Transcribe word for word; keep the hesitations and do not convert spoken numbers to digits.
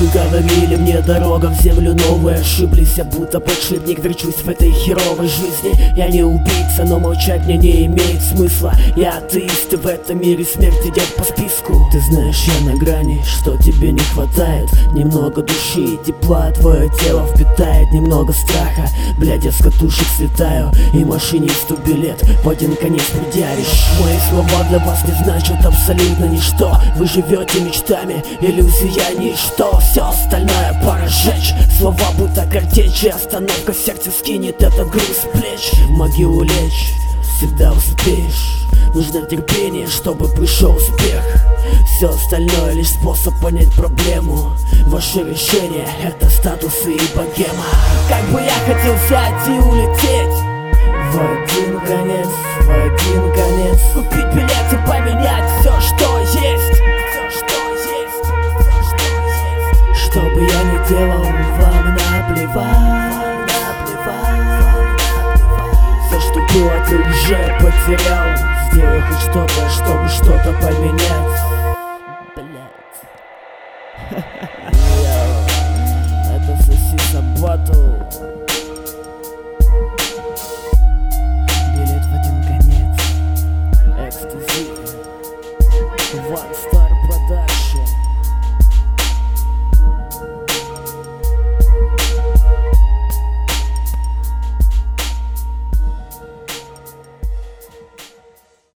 говорили мне, дорога в землю новая. Ошиблись, я будто подшипник, верчусь в этой херовой жизни. Я не убийца, но молчать мне не имеет смысла. Я атеист, и в этом мире смерть идет по списку. Ты знаешь, я на грани, что тебе не хватает. Немного души и тепла, твое тело впитает. Немного страха, блядь, я с катушек слетаю. И машинисту билет в один конец предъявишь. Мои слова для вас не значат абсолютно ничто. Вы живете мечтами, иллюзия ничто. Все остальное пора сжечь. Слова будто картечи, остановка сердца скинет этот груз с плеч. В могилу лечь всегда успеешь. Нужно терпение, чтобы пришел успех. Все остальное лишь способ понять проблему. Ваше решение — это статусы и богема. Как бы я хотел взять и улететь в один конец, в один конец. Купить билет и поменять все, что есть. Все, что есть, все, что есть. Что бы я ни делал, вам наплевать, наплевать. Все, что было, ты уже потерял. Сделай хоть что-то, чтобы что-то поменять.